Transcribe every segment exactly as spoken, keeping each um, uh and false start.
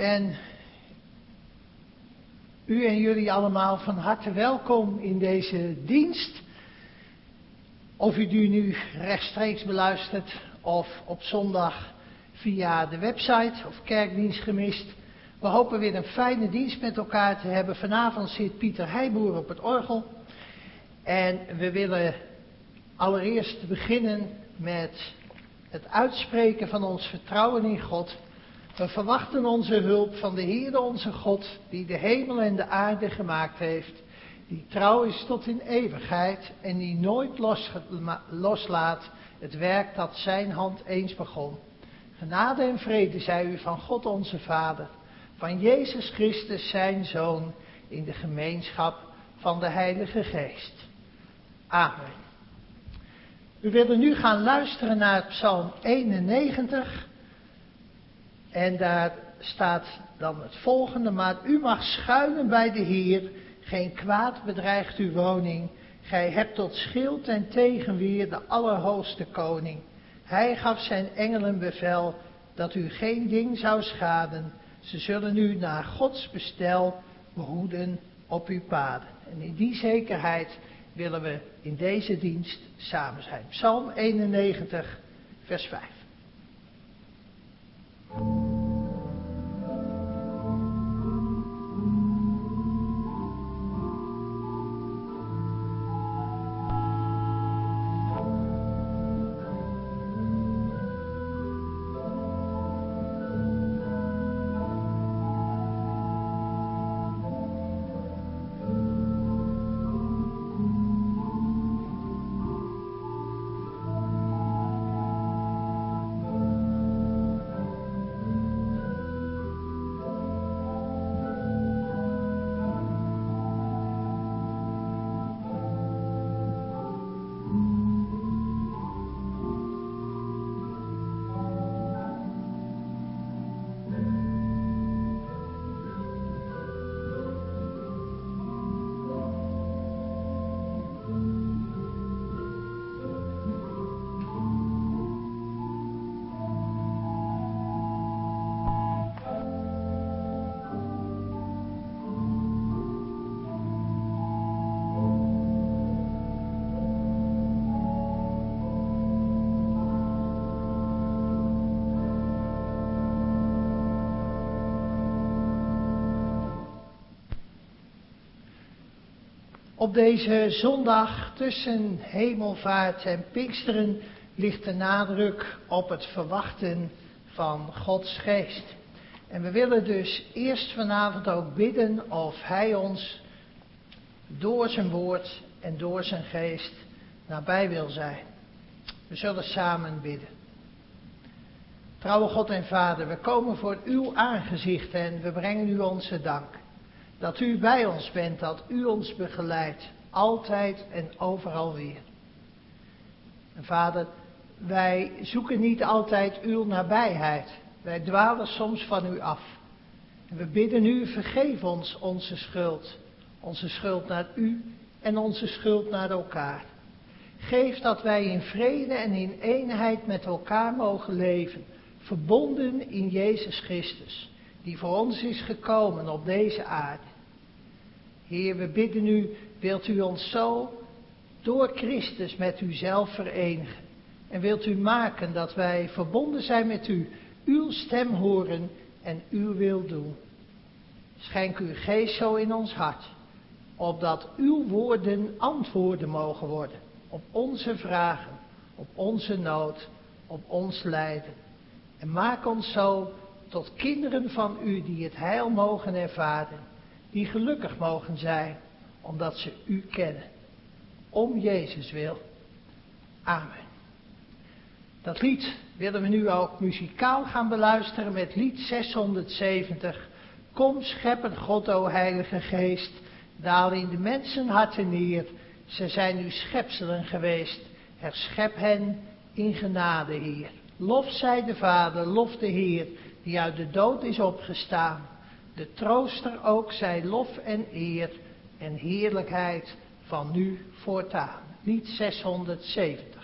En u en jullie allemaal van harte welkom in deze dienst. Of u die nu rechtstreeks beluistert of op zondag via de website of kerkdienst gemist. We hopen weer een fijne dienst met elkaar te hebben. Vanavond zit Pieter Heijboer op het orgel. En we willen allereerst beginnen met het uitspreken van ons vertrouwen in God. We verwachten onze hulp van de Heere onze God, die de hemel en de aarde gemaakt heeft, die trouw is tot in eeuwigheid en die nooit loslaat het werk dat zijn hand eens begon. Genade en vrede zij u van God onze Vader, van Jezus Christus zijn Zoon, in de gemeenschap van de Heilige Geest. Amen. We willen nu gaan luisteren naar Psalm eenennegentig. En daar staat dan het volgende: maar u mag schuilen bij de Heer, geen kwaad bedreigt uw woning. Gij hebt tot schild en tegenweer de Allerhoogste Koning. Hij gaf zijn engelen bevel dat u geen ding zou schaden. Ze zullen u naar Gods bestel behoeden op uw paden. En in die zekerheid willen we in deze dienst samen zijn. Psalm eenennegentig, vers vijf. Op deze zondag tussen Hemelvaart en Pinksteren ligt de nadruk op het verwachten van Gods geest. En we willen dus eerst vanavond ook bidden of Hij ons door zijn woord en door zijn geest nabij wil zijn. We zullen samen bidden. Trouwe God en Vader, we komen voor uw aangezicht en we brengen u onze dank. Dat u bij ons bent, dat u ons begeleidt, altijd en overal weer. En Vader, wij zoeken niet altijd uw nabijheid. Wij dwalen soms van u af. En we bidden u, vergeef ons onze schuld. Onze schuld naar u en onze schuld naar elkaar. Geef dat wij in vrede en in eenheid met elkaar mogen leven, verbonden in Jezus Christus, die voor ons is gekomen op deze aarde. Heer, we bidden u, wilt u ons zo door Christus met uzelf verenigen. En wilt u maken dat wij verbonden zijn met u, uw stem horen en uw wil doen. Schenk uw geest zo in ons hart, opdat uw woorden antwoorden mogen worden op onze vragen, op onze nood, op ons lijden. En maak ons zo tot kinderen van u die het heil mogen ervaren, die gelukkig mogen zijn, omdat ze u kennen. Om Jezus wil. Amen. Dat lied willen we nu ook muzikaal gaan beluisteren met lied zeshonderdzeventig. Kom schepper God, o Heilige Geest, daal in de mensenharten neer. Ze zijn uw schepselen geweest, herschep hen in genade, Heer. Lof zij de Vader, lof de Heer, die uit de dood is opgestaan. De trooster ook zij lof en eer en heerlijkheid van nu voortaan. Lied zeshonderdzeventig.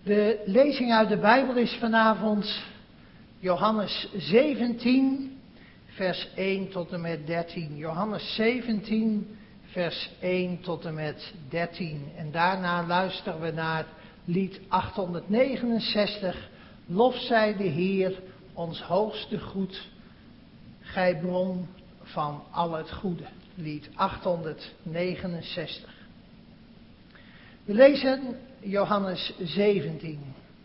De lezing uit de Bijbel is vanavond Johannes zeventien, vers één tot en met dertien. Johannes zeventien, vers één tot en met dertien. En daarna luisteren we naar lied achthonderdnegenenzestig. Lof zij de Heer, ons hoogste goed, gij bron van al het goede. Lied achthonderdnegenenzestig. We lezen Johannes zeventien.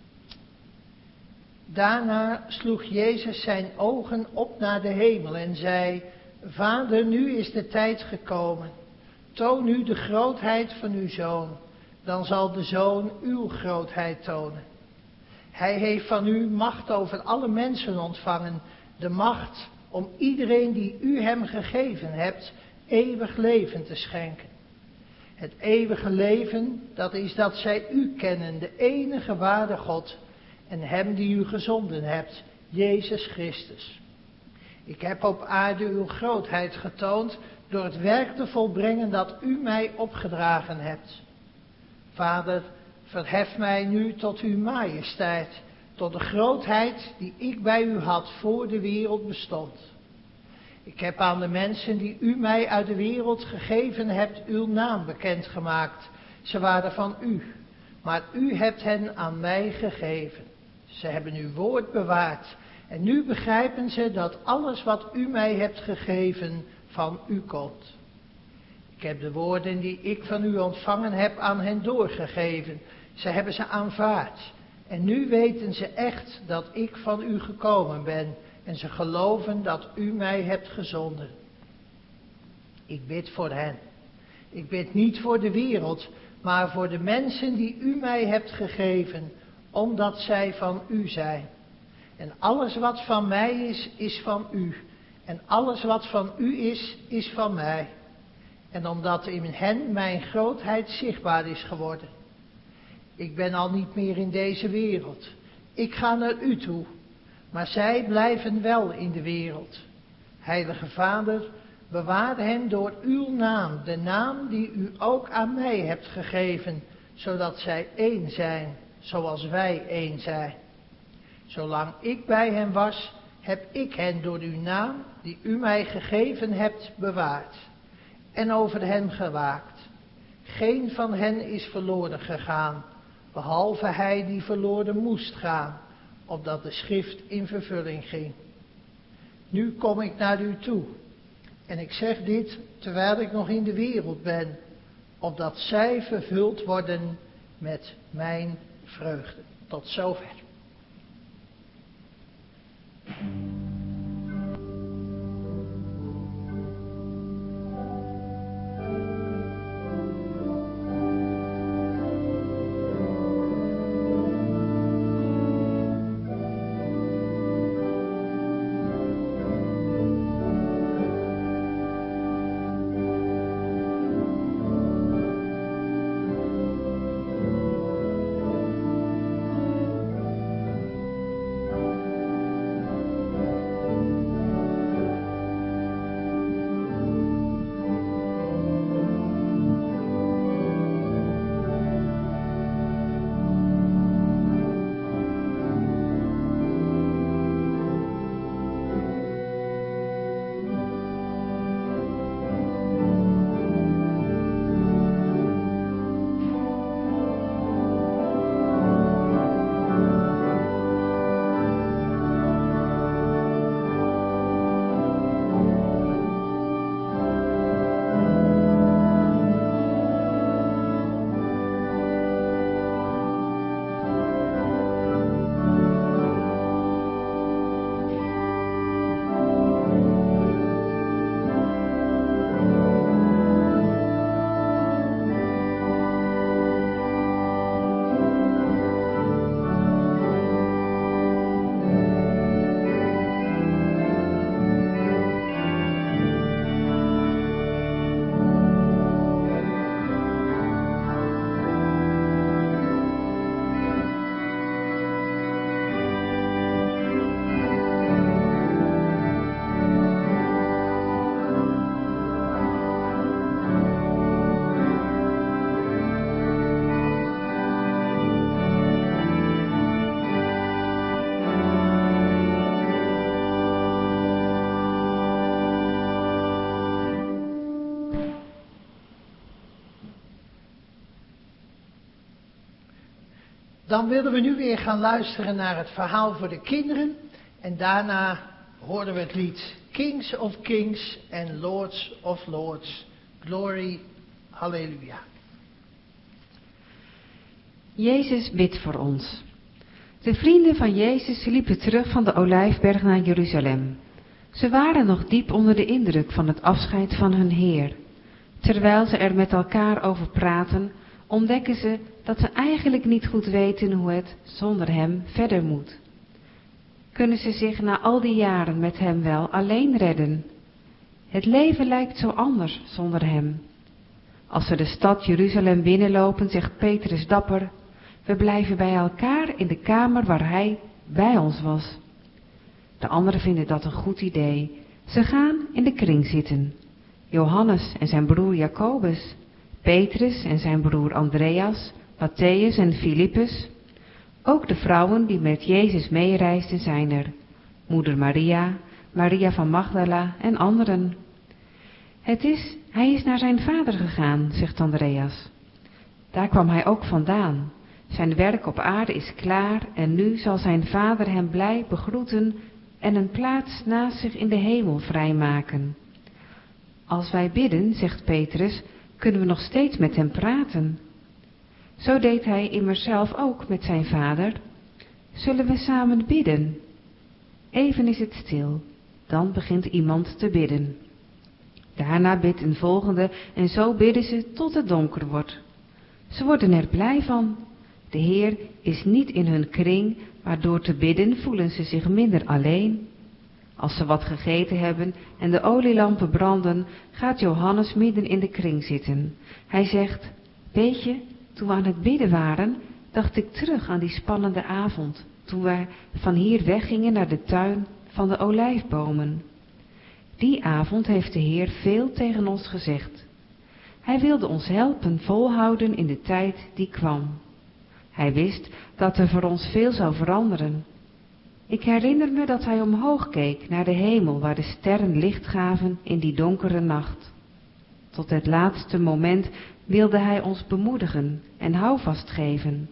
Daarna sloeg Jezus zijn ogen op naar de hemel en zei: Vader, nu is de tijd gekomen. Toon u de grootheid van uw Zoon, dan zal de Zoon uw grootheid tonen. Hij heeft van u macht over alle mensen ontvangen, de macht om iedereen die u hem gegeven hebt, eeuwig leven te schenken. Het eeuwige leven, dat is dat zij u kennen, de enige ware God, en hem die u gezonden hebt, Jezus Christus. Ik heb op aarde uw grootheid getoond door het werk te volbrengen dat u mij opgedragen hebt. Vader, verhef mij nu tot uw majesteit, tot de grootheid die ik bij u had voor de wereld bestond. Ik heb aan de mensen die u mij uit de wereld gegeven hebt, uw naam bekendgemaakt. Ze waren van u, maar u hebt hen aan mij gegeven. Ze hebben uw woord bewaard en nu begrijpen ze dat alles wat u mij hebt gegeven van u komt. Ik heb de woorden die ik van u ontvangen heb aan hen doorgegeven. Ze hebben ze aanvaard. En nu weten ze echt dat ik van u gekomen ben. En ze geloven dat u mij hebt gezonden. Ik bid voor hen. Ik bid niet voor de wereld, maar voor de mensen die u mij hebt gegeven, omdat zij van u zijn. En alles wat van mij is, is van u. En alles wat van u is, is van mij. En omdat in hen mijn grootheid zichtbaar is geworden. Ik ben al niet meer in deze wereld. Ik ga naar u toe. Maar zij blijven wel in de wereld. Heilige Vader, bewaar hen door uw naam, de naam die u ook aan mij hebt gegeven, zodat zij één zijn, zoals wij één zijn. Zolang ik bij hen was, heb ik hen door uw naam, die u mij gegeven hebt, bewaard en over hen gewaakt. Geen van hen is verloren gegaan, behalve hij die verloren moest gaan, opdat de schrift in vervulling ging. Nu kom ik naar u toe. En ik zeg dit terwijl ik nog in de wereld ben, opdat zij vervuld worden met mijn vreugde. Tot zover. Dan willen we nu weer gaan luisteren naar het verhaal voor de kinderen. En daarna horen we het lied Kings of Kings en Lords of Lords. Glory, halleluja. Jezus bidt voor ons. De vrienden van Jezus liepen terug van de Olijfberg naar Jeruzalem. Ze waren nog diep onder de indruk van het afscheid van hun Heer. Terwijl ze er met elkaar over praten, ontdekken ze dat ze eigenlijk niet goed weten hoe het zonder Hem verder moet. Kunnen ze zich na al die jaren met Hem wel alleen redden? Het leven lijkt zo anders zonder Hem. Als ze de stad Jeruzalem binnenlopen, zegt Petrus dapper: we blijven bij elkaar in de kamer waar Hij bij ons was. De anderen vinden dat een goed idee. Ze gaan in de kring zitten. Johannes en zijn broer Jacobus, Petrus en zijn broer Andreas, Matthäus en Filippus. Ook de vrouwen die met Jezus meereisden zijn er. Moeder Maria, Maria van Magdala en anderen. Het is, hij is naar zijn vader gegaan, zegt Andreas. Daar kwam hij ook vandaan. Zijn werk op aarde is klaar en nu zal zijn vader hem blij begroeten en een plaats naast zich in de hemel vrijmaken. Als wij bidden, zegt Petrus, kunnen we nog steeds met hem praten. Zo deed hij immers zelf ook met zijn vader. Zullen we samen bidden? Even is het stil, dan begint iemand te bidden. Daarna bidt een volgende en zo bidden ze tot het donker wordt. Ze worden er blij van. De Heer is niet in hun kring, maar door te bidden voelen ze zich minder alleen. Als ze wat gegeten hebben en de olielampen branden, gaat Johannes midden in de kring zitten. Hij zegt: weet je, toen we aan het bidden waren, dacht ik terug aan die spannende avond, toen wij van hier weggingen naar de tuin van de olijfbomen. Die avond heeft de Heer veel tegen ons gezegd. Hij wilde ons helpen volhouden in de tijd die kwam. Hij wist dat er voor ons veel zou veranderen. Ik herinner me dat hij omhoog keek naar de hemel waar de sterren licht gaven in die donkere nacht. Tot het laatste moment wilde hij ons bemoedigen en houvast geven.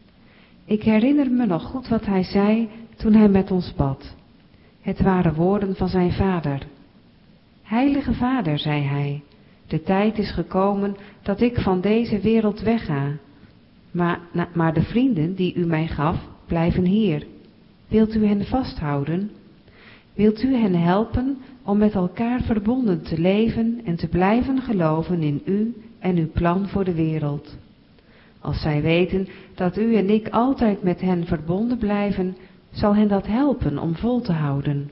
Ik herinner me nog goed wat hij zei toen hij met ons bad. Het waren woorden van zijn vader. Heilige Vader, zei hij, de tijd is gekomen dat ik van deze wereld wegga. Maar, maar de vrienden die u mij gaf, blijven hier. Wilt u hen vasthouden? Wilt u hen helpen om met elkaar verbonden te leven en te blijven geloven in u en uw plan voor de wereld? Als zij weten dat u en ik altijd met hen verbonden blijven, zal hen dat helpen om vol te houden.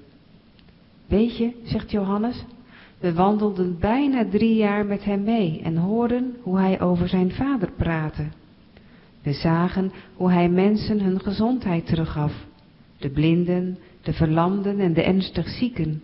Weet je, zegt Johannes, we wandelden bijna drie jaar met hem mee en hoorden hoe hij over zijn vader praatte. We zagen hoe hij mensen hun gezondheid teruggaf, de blinden, de verlamden en de ernstig zieken.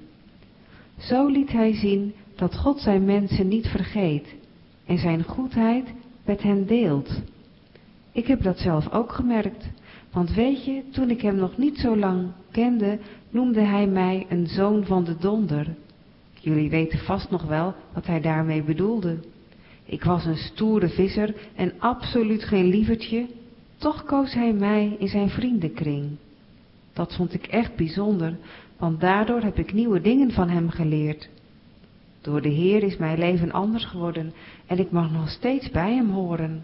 Zo liet hij zien dat God zijn mensen niet vergeet en zijn goedheid met hen deelt. Ik heb dat zelf ook gemerkt, want weet je, toen ik hem nog niet zo lang kende, noemde hij mij een zoon van de donder. Jullie weten vast nog wel wat hij daarmee bedoelde. Ik was een stoere visser en absoluut geen lievertje, toch koos hij mij in zijn vriendenkring. Dat vond ik echt bijzonder, want daardoor heb ik nieuwe dingen van hem geleerd. Door de Heer is mijn leven anders geworden en ik mag nog steeds bij hem horen.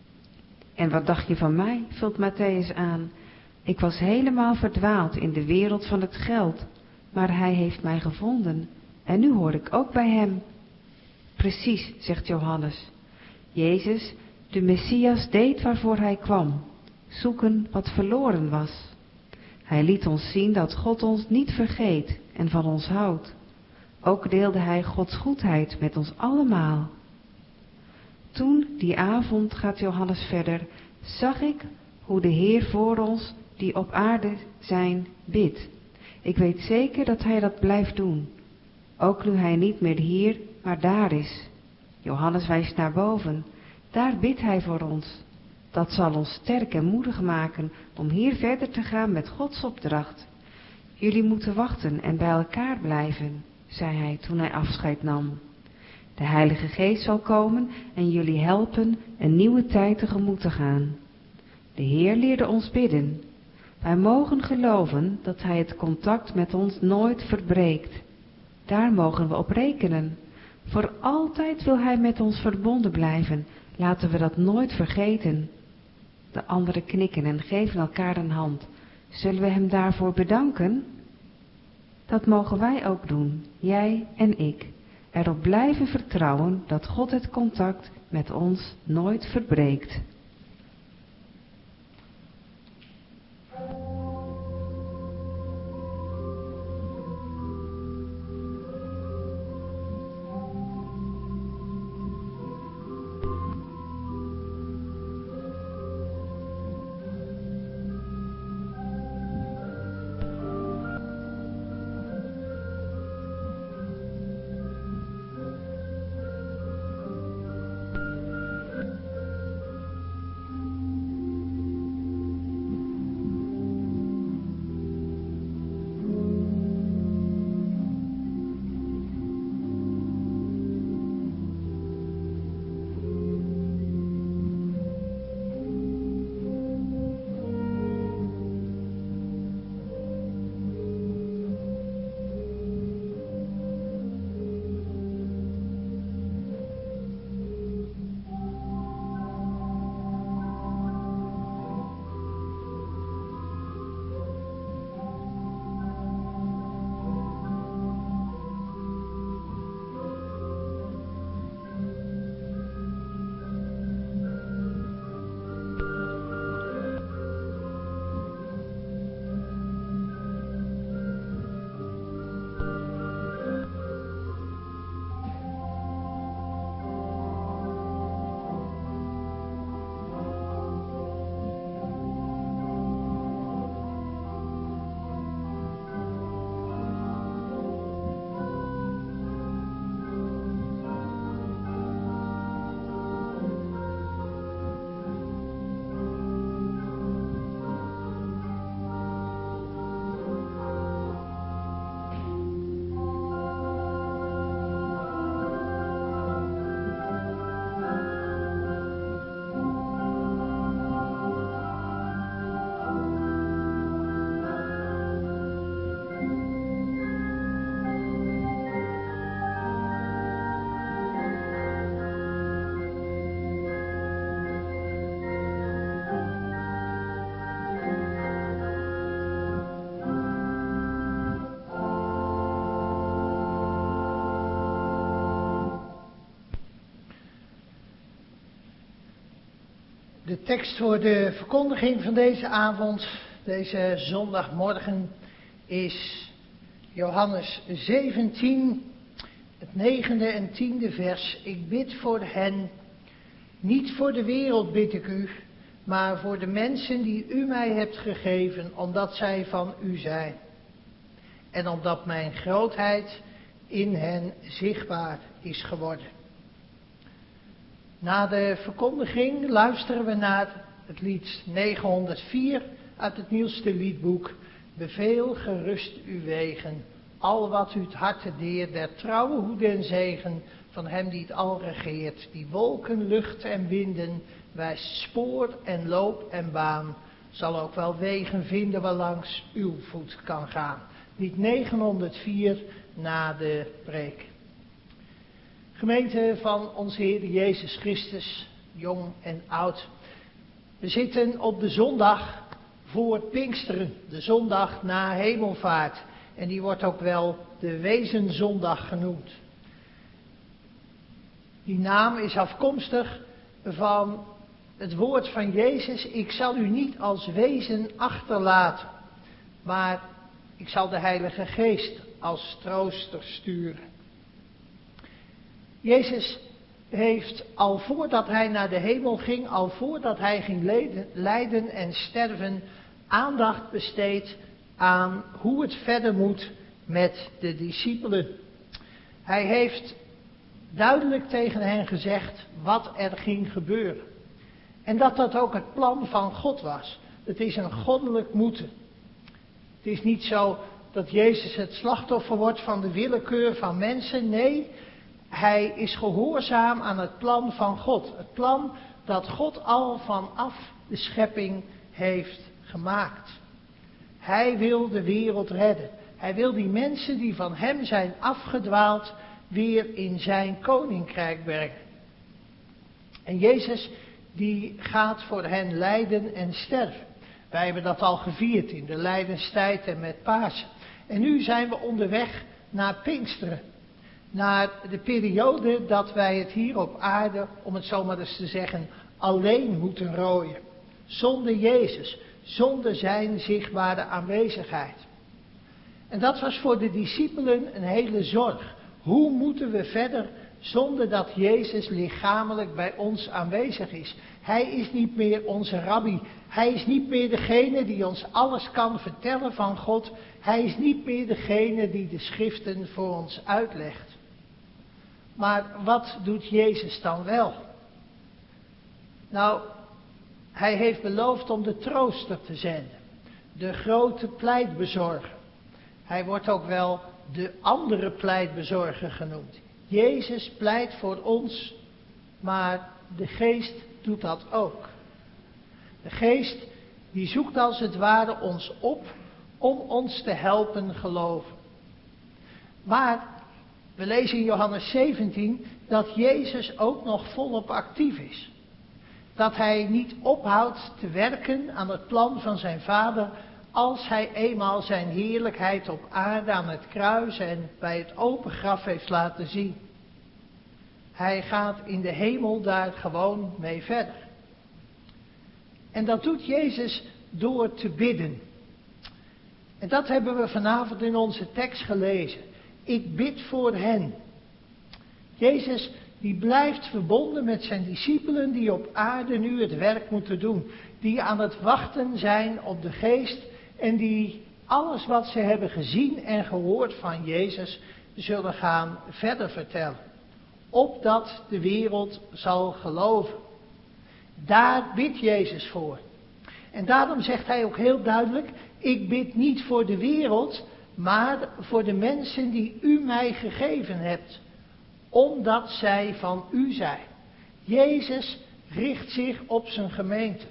En wat dacht je van mij, vult Matthäus aan. Ik was helemaal verdwaald in de wereld van het geld, maar hij heeft mij gevonden en nu hoor ik ook bij hem. Precies, zegt Johannes. Jezus, de Messias, deed waarvoor hij kwam, zoeken wat verloren was. Hij liet ons zien dat God ons niet vergeet en van ons houdt. Ook deelde hij Gods goedheid met ons allemaal. Toen, die avond, gaat Johannes verder, zag ik hoe de Heer voor ons, die op aarde zijn, bidt. Ik weet zeker dat hij dat blijft doen. Ook nu hij niet meer hier, maar daar is. Johannes wijst naar boven. Daar bidt hij voor ons. Dat zal ons sterk en moedig maken om hier verder te gaan met Gods opdracht. Jullie moeten wachten en bij elkaar blijven, zei hij toen hij afscheid nam. De Heilige Geest zal komen en jullie helpen een nieuwe tijd tegemoet te gaan. De Heer leerde ons bidden. Wij mogen geloven dat Hij het contact met ons nooit verbreekt. Daar mogen we op rekenen. Voor altijd wil Hij met ons verbonden blijven. Laten we dat nooit vergeten. De anderen knikken en geven elkaar een hand. Zullen we Hem daarvoor bedanken? Dat mogen wij ook doen, jij en ik. Erop blijven vertrouwen dat God het contact met ons nooit verbreekt. De tekst voor de verkondiging van deze avond, deze zondagmorgen, is Johannes zeventien, het negende en tiende vers. Ik bid voor hen, niet voor de wereld bid ik u, maar voor de mensen die u mij hebt gegeven, omdat zij van u zijn. En omdat mijn grootheid in hen zichtbaar is geworden. Na de verkondiging luisteren we naar het lied negenhonderdvier uit het nieuwste liedboek. Beveel gerust uw wegen, al wat u het harte deert, der trouwe hoede en zegen van hem die het al regeert. Die wolken, lucht en winden, wijst spoor en loop en baan, zal ook wel wegen vinden waarlangs uw voet kan gaan. Lied negenhonderdvier na de preek. Gemeente van onze Heer Jezus Christus, jong en oud. We zitten op de zondag voor Pinksteren, de zondag na Hemelvaart. En die wordt ook wel de Wezenzondag genoemd. Die naam is afkomstig van het woord van Jezus. Ik zal u niet als wezen achterlaten, maar ik zal de Heilige Geest als trooster sturen. Jezus heeft al voordat hij naar de hemel ging, al voordat hij ging leden, lijden en sterven, aandacht besteed aan hoe het verder moet met de discipelen. Hij heeft duidelijk tegen hen gezegd wat er ging gebeuren. En dat dat ook het plan van God was. Het is een goddelijk moeten. Het is niet zo dat Jezus het slachtoffer wordt van de willekeur van mensen. Nee, hij is gehoorzaam aan het plan van God. Het plan dat God al vanaf de schepping heeft gemaakt. Hij wil de wereld redden. Hij wil die mensen die van hem zijn afgedwaald weer in zijn koninkrijk brengen. En Jezus die gaat voor hen lijden en sterven. Wij hebben dat al gevierd in de lijdenstijd en met Pasen. En nu zijn we onderweg naar Pinksteren. Naar de periode dat wij het hier op aarde, om het zo maar eens te zeggen, alleen moeten rooien. Zonder Jezus, zonder zijn zichtbare aanwezigheid. En dat was voor de discipelen een hele zorg. Hoe moeten we verder zonder dat Jezus lichamelijk bij ons aanwezig is? Hij is niet meer onze rabbi. Hij is niet meer degene die ons alles kan vertellen van God. Hij is niet meer degene die de schriften voor ons uitlegt. Maar wat doet Jezus dan wel? Nou, hij heeft beloofd om de trooster te zenden. De grote pleitbezorger. Hij wordt ook wel de andere pleitbezorger genoemd. Jezus pleit voor ons, maar de geest doet dat ook. De geest die zoekt als het ware ons op om ons te helpen geloven. Maar we lezen in Johannes zeventien dat Jezus ook nog volop actief is. Dat hij niet ophoudt te werken aan het plan van zijn Vader als hij eenmaal zijn heerlijkheid op aarde aan het kruis en bij het open graf heeft laten zien. Hij gaat in de hemel daar gewoon mee verder. En dat doet Jezus door te bidden. En dat hebben we vanavond in onze tekst gelezen. Ik bid voor hen. Jezus die blijft verbonden met zijn discipelen die op aarde nu het werk moeten doen. Die aan het wachten zijn op de geest en die alles wat ze hebben gezien en gehoord van Jezus zullen gaan verder vertellen. Opdat de wereld zal geloven. Daar bidt Jezus voor. En daarom zegt hij ook heel duidelijk, ik bid niet voor de wereld, maar voor de mensen die u mij gegeven hebt. Omdat zij van u zijn. Jezus richt zich op zijn gemeente.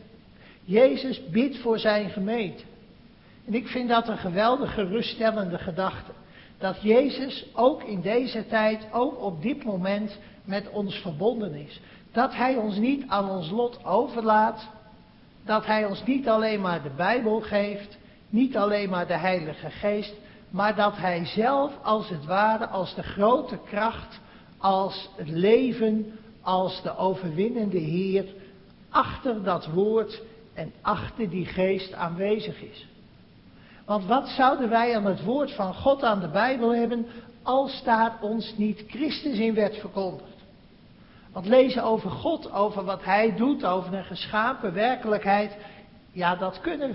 Jezus bidt voor zijn gemeente. En ik vind dat een geweldig geruststellende gedachte. Dat Jezus ook in deze tijd, ook op dit moment met ons verbonden is. Dat hij ons niet aan ons lot overlaat. Dat hij ons niet alleen maar de Bijbel geeft. Niet alleen maar de Heilige Geest. Maar dat hij zelf als het ware, als de grote kracht, als het leven, als de overwinnende Heer, achter dat woord en achter die geest aanwezig is. Want wat zouden wij aan het woord van God, aan de Bijbel hebben, als daar ons niet Christus in werd verkondigd? Want lezen over God, over wat hij doet, over een geschapen werkelijkheid, ja, dat kunnen we.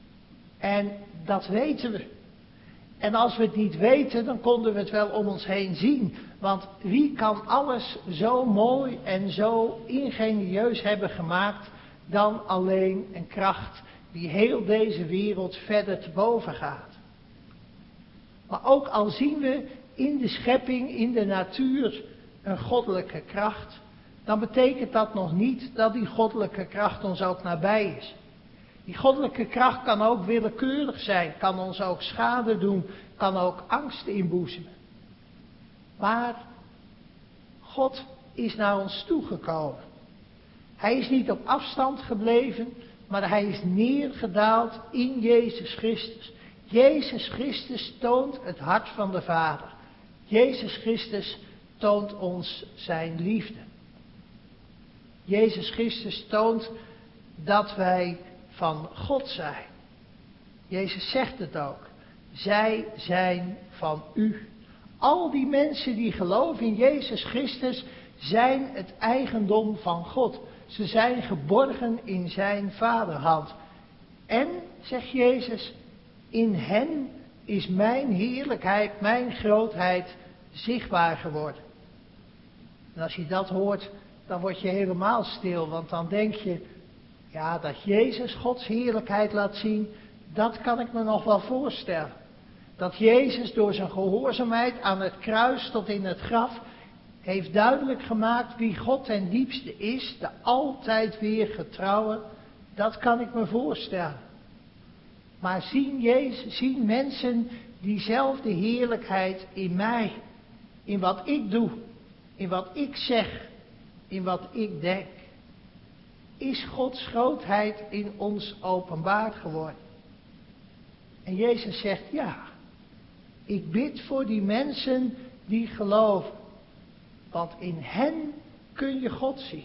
En dat weten we. En als we het niet weten, dan konden we het wel om ons heen zien. Want wie kan alles zo mooi en zo ingenieus hebben gemaakt dan alleen een kracht die heel deze wereld verder te boven gaat. Maar ook al zien we in de schepping, in de natuur, een goddelijke kracht, dan betekent dat nog niet dat die goddelijke kracht ons ook nabij is. Die goddelijke kracht kan ook willekeurig zijn, kan ons ook schade doen, kan ook angst inboezemen. Maar God is naar ons toegekomen. Hij is niet op afstand gebleven, maar hij is neergedaald in Jezus Christus. Jezus Christus toont het hart van de Vader. Jezus Christus toont ons zijn liefde. Jezus Christus toont dat wij van God zijn. Jezus zegt het ook. Zij zijn van u. Al die mensen die geloven in Jezus Christus zijn het eigendom van God. Ze zijn geborgen in zijn vaderhand. En, zegt Jezus, in hen is mijn heerlijkheid, mijn grootheid zichtbaar geworden. En als je dat hoort, dan word je helemaal stil. Want dan denk je, ja, dat Jezus Gods heerlijkheid laat zien, dat kan ik me nog wel voorstellen. Dat Jezus door zijn gehoorzaamheid aan het kruis tot in het graf heeft duidelijk gemaakt wie God ten diepste is, de altijd weer getrouwe Dat kan ik me voorstellen. Maar zien, Jezus, zien mensen diezelfde heerlijkheid in mij, in wat ik doe, in wat ik zeg, in wat ik denk? Is Gods grootheid in ons openbaar geworden? En Jezus zegt ja, ik bid voor die mensen die geloven, want in hen kun je God zien.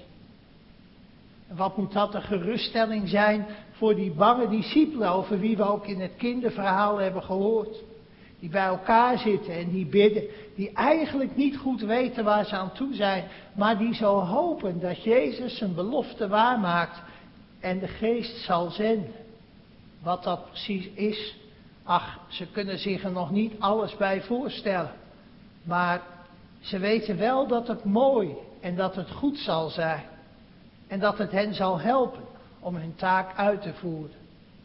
En wat moet dat een geruststelling zijn voor die bange discipelen, over wie we ook in het kinderverhaal hebben gehoord. Die bij elkaar zitten en die bidden, die eigenlijk niet goed weten waar ze aan toe zijn, maar die zo hopen dat Jezus zijn belofte waarmaakt en de Geest zal zenden. Wat dat precies is, ach, ze kunnen zich er nog niet alles bij voorstellen. Maar ze weten wel dat het mooi en dat het goed zal zijn. En dat het hen zal helpen om hun taak uit te voeren.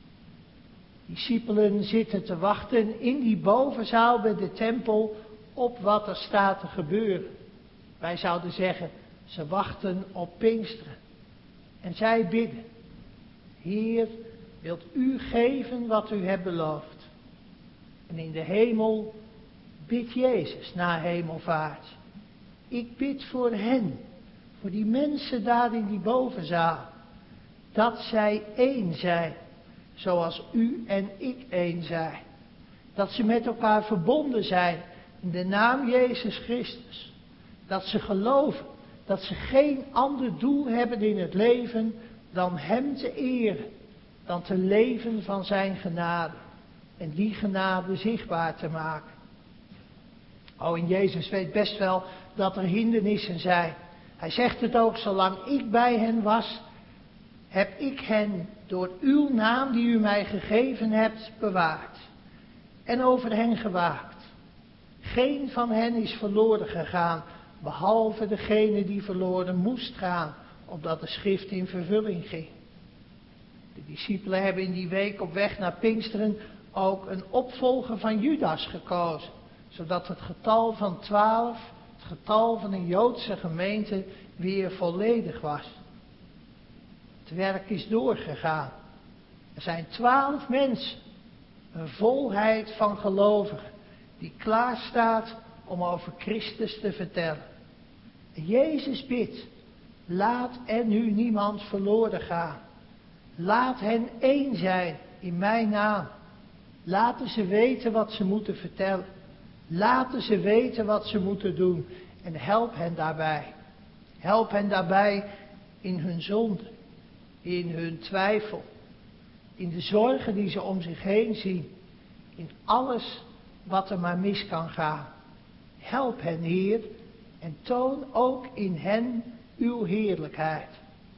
Discipelen zitten te wachten in die bovenzaal bij de tempel op wat er staat te gebeuren. Wij zouden zeggen, ze wachten op Pinksteren. En zij bidden, Heer, wilt u geven wat u hebt beloofd? En in de hemel bidt Jezus na hemelvaart. Ik bid voor hen, voor die mensen daar in die bovenzaal, dat zij één zijn, zoals u en ik één zijn. Dat ze met elkaar verbonden zijn in de naam Jezus Christus. Dat ze geloven dat ze geen ander doel hebben in het leven dan Hem te eren, dan te leven van Zijn genade en die genade zichtbaar te maken. Oh, en Jezus weet best wel dat er hindernissen zijn. Hij zegt het ook, zolang ik bij hen was, heb ik hen door uw naam die u mij gegeven hebt bewaard en over hen gewaakt. Geen van hen is verloren gegaan, behalve degene die verloren moest gaan, opdat de schrift in vervulling ging. De discipelen hebben in die week op weg naar Pinksteren ook een opvolger van Judas gekozen, zodat het getal van twaalf, het getal van een Joodse gemeente, weer volledig was. Het werk is doorgegaan. Er zijn twaalf mensen, een volheid van gelovigen, die klaar staat om over Christus te vertellen. En Jezus bidt, laat er nu niemand verloren gaan. Laat hen één zijn in mijn naam. Laten ze weten wat ze moeten vertellen. Laten ze weten wat ze moeten doen. En help hen daarbij. Help hen daarbij in hun zonde, in hun twijfel, in de zorgen die ze om zich heen zien, in alles wat er maar mis kan gaan. Help hen, Heer, en toon ook in hen uw heerlijkheid.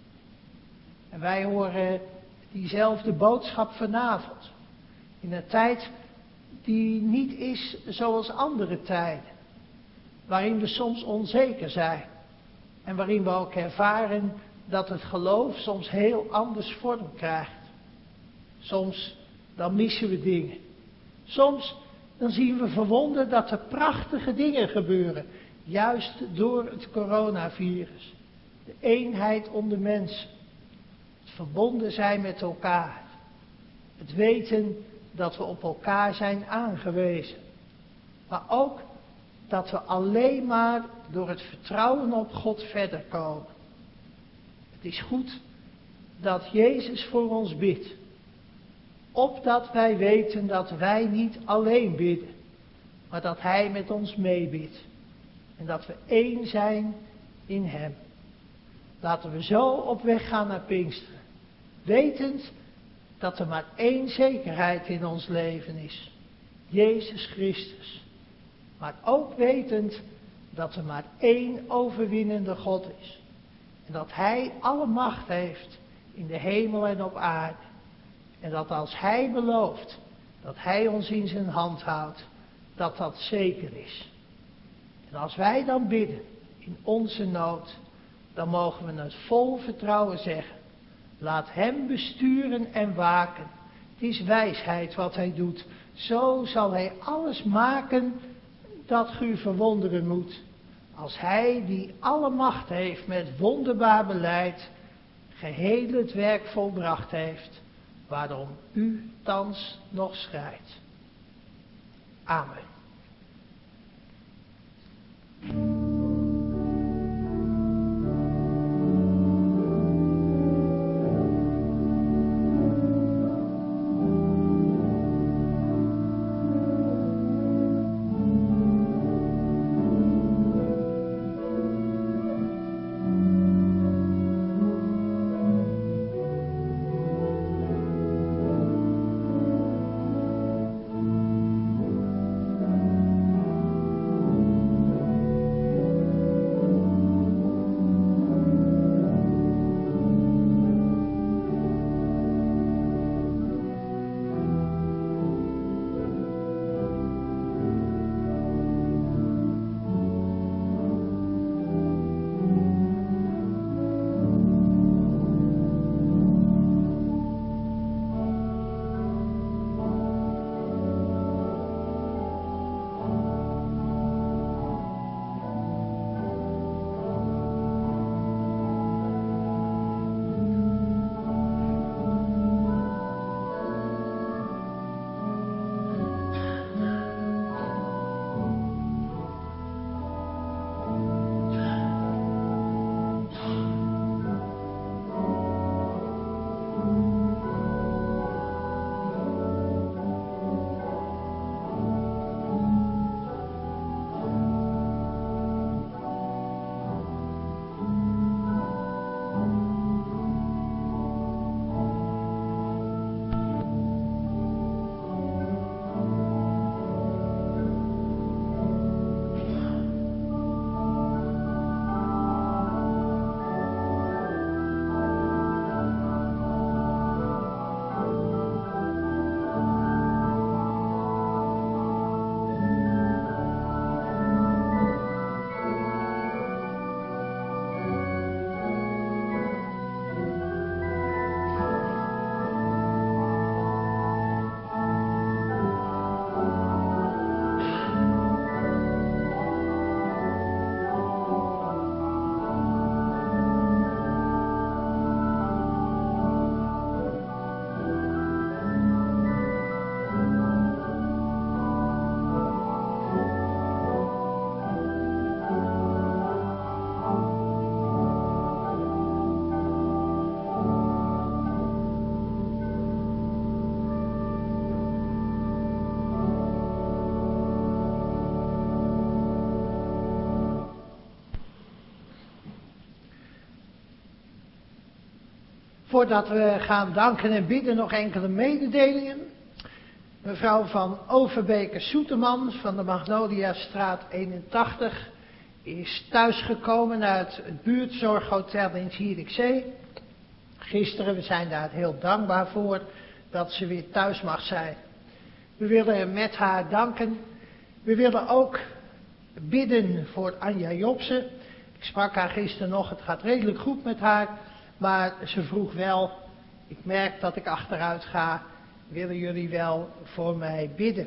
En wij horen diezelfde boodschap vanavond, in een tijd die niet is zoals andere tijden, waarin we soms onzeker zijn en waarin we ook ervaren dat het geloof soms heel anders vorm krijgt. Soms dan missen we dingen. Soms dan zien we verwonderd dat er prachtige dingen gebeuren, juist door het coronavirus. De eenheid onder mensen, het verbonden zijn met elkaar, het weten dat we op elkaar zijn aangewezen, maar ook dat we alleen maar door het vertrouwen op God verder komen. Het is goed dat Jezus voor ons bidt, opdat wij weten dat wij niet alleen bidden, maar dat Hij met ons meebidt en dat we één zijn in Hem. Laten we zo op weg gaan naar Pinksteren, wetend dat er maar één zekerheid in ons leven is, Jezus Christus. Maar ook wetend dat er maar één overwinnende God is. En dat Hij alle macht heeft in de hemel en op aarde. En dat als Hij belooft dat Hij ons in zijn hand houdt, dat dat zeker is. En als wij dan bidden in onze nood, dan mogen we het vol vertrouwen zeggen. Laat Hem besturen en waken. Het is wijsheid wat Hij doet. Zo zal Hij alles maken dat u verwonderen moet. Als Hij die alle macht heeft met wonderbaar beleid geheel het werk volbracht heeft, waarom u thans nog schrijdt. Amen. Voordat we gaan danken en bidden nog enkele mededelingen. Mevrouw van Overbeke-Soeterman van de Magnoliastraat eenentachtig is thuisgekomen uit het buurtzorghotel in Zierikzee. Gisteren, we zijn daar heel dankbaar voor dat ze weer thuis mag zijn. We willen met haar danken. We willen ook bidden voor Anja Jobsen. Ik sprak haar gisteren nog, het gaat redelijk goed met haar. Maar ze vroeg wel, ik merk dat ik achteruit ga, willen jullie wel voor mij bidden?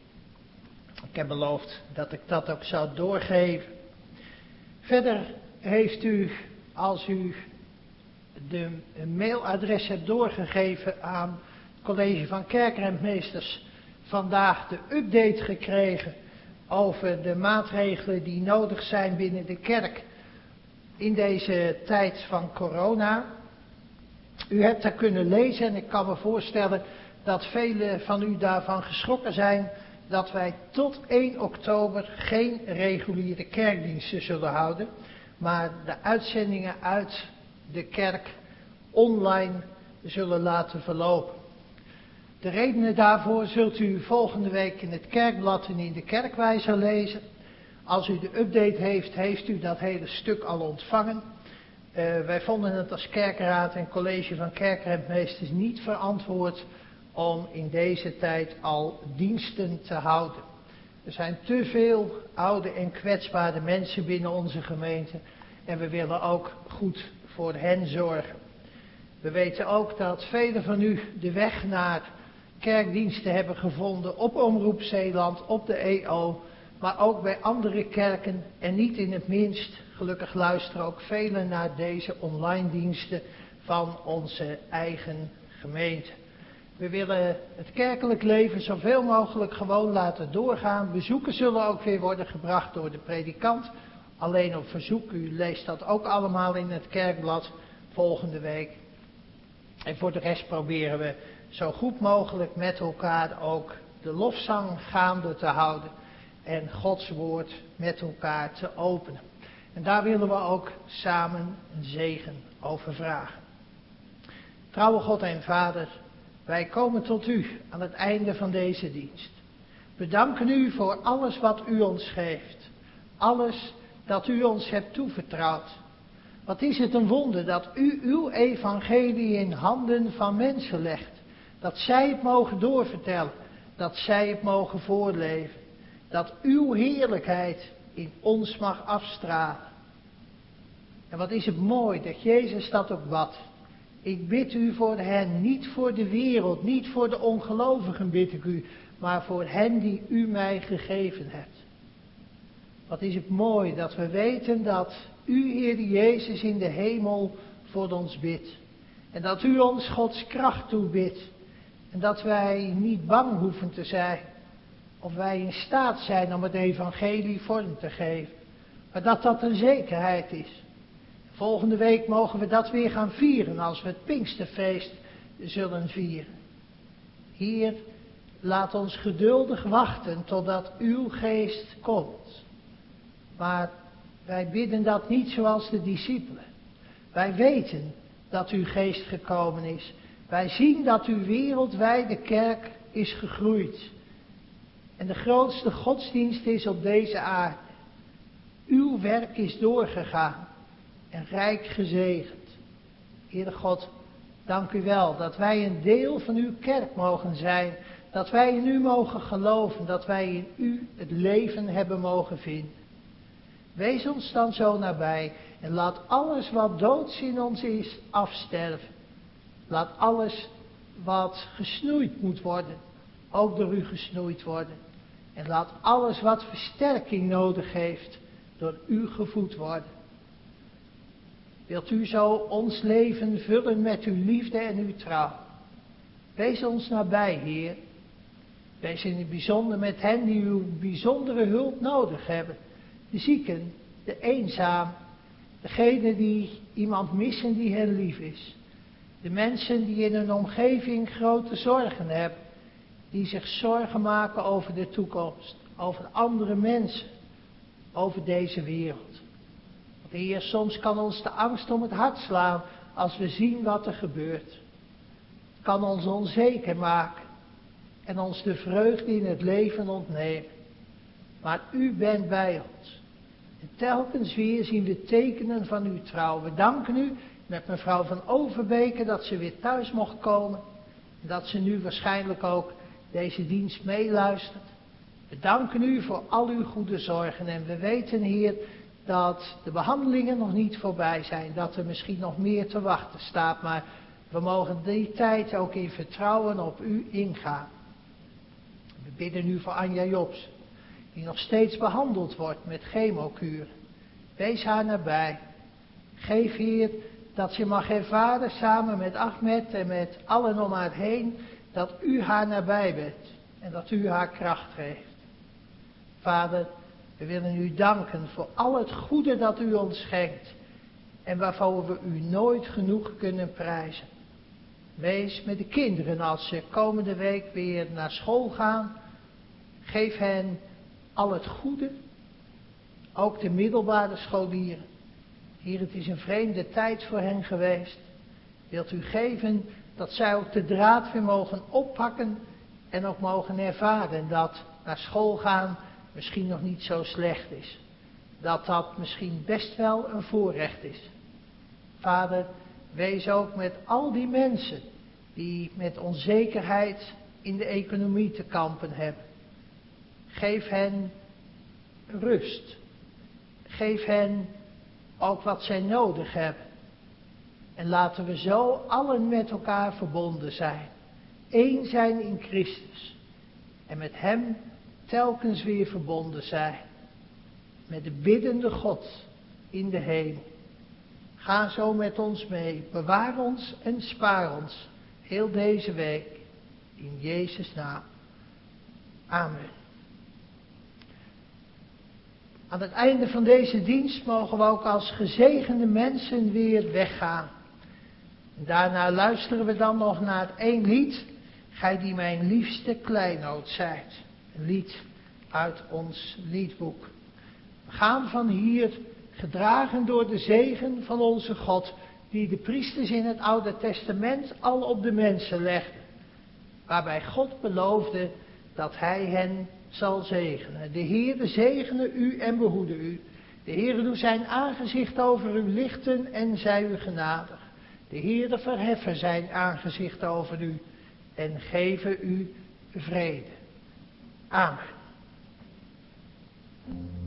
Ik heb beloofd dat ik dat ook zou doorgeven. Verder heeft u, als u de mailadres hebt doorgegeven aan het college van kerkrentmeesters, vandaag de update gekregen over de maatregelen die nodig zijn binnen de kerk in deze tijd van corona. U hebt daar kunnen lezen en ik kan me voorstellen dat velen van u daarvan geschrokken zijn dat wij tot één oktober geen reguliere kerkdiensten zullen houden, maar de uitzendingen uit de kerk online zullen laten verlopen. De redenen daarvoor zult u volgende week in het kerkblad en in de kerkwijzer lezen. Als u de update heeft, heeft u dat hele stuk al ontvangen. Uh, wij vonden het als kerkenraad en college van kerkrentmeesters niet verantwoord om in deze tijd al diensten te houden. Er zijn te veel oude en kwetsbare mensen binnen onze gemeente en we willen ook goed voor hen zorgen. We weten ook dat velen van u de weg naar kerkdiensten hebben gevonden op Omroep Zeeland, op de E O, maar ook bij andere kerken en niet in het minst, gelukkig luisteren ook velen naar deze online diensten van onze eigen gemeente. We willen het kerkelijk leven zoveel mogelijk gewoon laten doorgaan. Bezoeken zullen ook weer worden gebracht door de predikant. Alleen op verzoek, u leest dat ook allemaal in het kerkblad volgende week. En voor de rest proberen we zo goed mogelijk met elkaar ook de lofzang gaande te houden. En Gods woord met elkaar te openen. En daar willen we ook samen een zegen over vragen. Trouwe God en Vader, wij komen tot u aan het einde van deze dienst. We danken u voor alles wat u ons geeft. Alles dat u ons hebt toevertrouwd. Wat is het een wonder dat u uw evangelie in handen van mensen legt. Dat zij het mogen doorvertellen. Dat zij het mogen voorleven. Dat uw heerlijkheid in ons mag afstralen. En wat is het mooi dat Jezus dat ook bad. Ik bid u voor hen, niet voor de wereld, niet voor de ongelovigen bid ik u, maar voor hen die u mij gegeven hebt. Wat is het mooi dat we weten dat u, Heer Jezus, in de hemel voor ons bidt. En dat u ons Gods kracht toebidt. En dat wij niet bang hoeven te zijn. Of wij in staat zijn om het evangelie vorm te geven. Maar dat dat een zekerheid is. Volgende week mogen we dat weer gaan vieren als we het Pinksterfeest zullen vieren. Heer, laat ons geduldig wachten totdat uw geest komt. Maar wij bidden dat niet zoals de discipelen. Wij weten dat uw geest gekomen is. Wij zien dat uw wereldwijde kerk is gegroeid. En de grootste godsdienst is op deze aarde. Uw werk is doorgegaan en rijk gezegend. Heere God, dank u wel dat wij een deel van uw kerk mogen zijn. Dat wij in u mogen geloven, dat wij in u het leven hebben mogen vinden. Wees ons dan zo nabij en laat alles wat doods in ons is afsterven. Laat alles wat gesnoeid moet worden, ook door u gesnoeid worden. En laat alles wat versterking nodig heeft, door u gevoed worden. Wilt u zo ons leven vullen met uw liefde en uw trouw. Wees ons nabij, Heer. Wees in het bijzonder met hen die uw bijzondere hulp nodig hebben. De zieken, de eenzaam, degenen die iemand missen die hen lief is. De mensen die in hun omgeving grote zorgen hebben. Die zich zorgen maken over de toekomst, over andere mensen, over deze wereld. Want Heer, soms kan ons de angst om het hart slaan als we zien wat er gebeurt. Het kan ons onzeker maken en ons de vreugde in het leven ontnemen. Maar u bent bij ons. En telkens weer zien we tekenen van uw trouw. We danken u met mevrouw van Overbeke dat ze weer thuis mocht komen. En dat ze nu waarschijnlijk ook deze dienst meeluistert. We danken u voor al uw goede zorgen. En we weten, Heer, dat de behandelingen nog niet voorbij zijn. Dat er misschien nog meer te wachten staat. Maar we mogen die tijd ook in vertrouwen op u ingaan. We bidden u voor Anja Jobs, die nog steeds behandeld wordt met chemokuren. Wees haar nabij. Geef, Heer, dat ze mag ervaren samen met Ahmed en met allen om haar heen, dat u haar nabij bent en dat u haar kracht geeft. Vader, we willen u danken voor al het goede dat u ons schenkt en waarvoor we u nooit genoeg kunnen prijzen. Wees met de kinderen als ze komende week weer naar school gaan. Geef hen al het goede, ook de middelbare scholieren. Heer, het is een vreemde tijd voor hen geweest. Wilt u geven dat zij ook de draad weer mogen oppakken en ook mogen ervaren dat naar school gaan misschien nog niet zo slecht is. Dat dat misschien best wel een voorrecht is. Vader, wees ook met al die mensen die met onzekerheid in de economie te kampen hebben. Geef hen rust. Geef hen ook wat zij nodig hebben. En laten we zo allen met elkaar verbonden zijn. Eén zijn in Christus. En met hem telkens weer verbonden zijn. Met de biddende God in de hemel. Ga zo met ons mee. Bewaar ons en spaar ons heel deze week. In Jezus' naam. Amen. Aan het einde van deze dienst mogen we ook als gezegende mensen weer weggaan. En daarna luisteren we dan nog naar het één lied. Gij die mijn liefste kleinood zijt. Een lied uit ons liedboek. We gaan van hier gedragen door de zegen van onze God, die de priesters in het Oude Testament al op de mensen legden. Waarbij God beloofde dat hij hen zal zegenen. De Heere zegene u en behoede u. De Heere doe zijn aangezicht over u lichten en zij u genadig. De Heere verheffen zijn aangezicht over u en geven u vrede. Amen.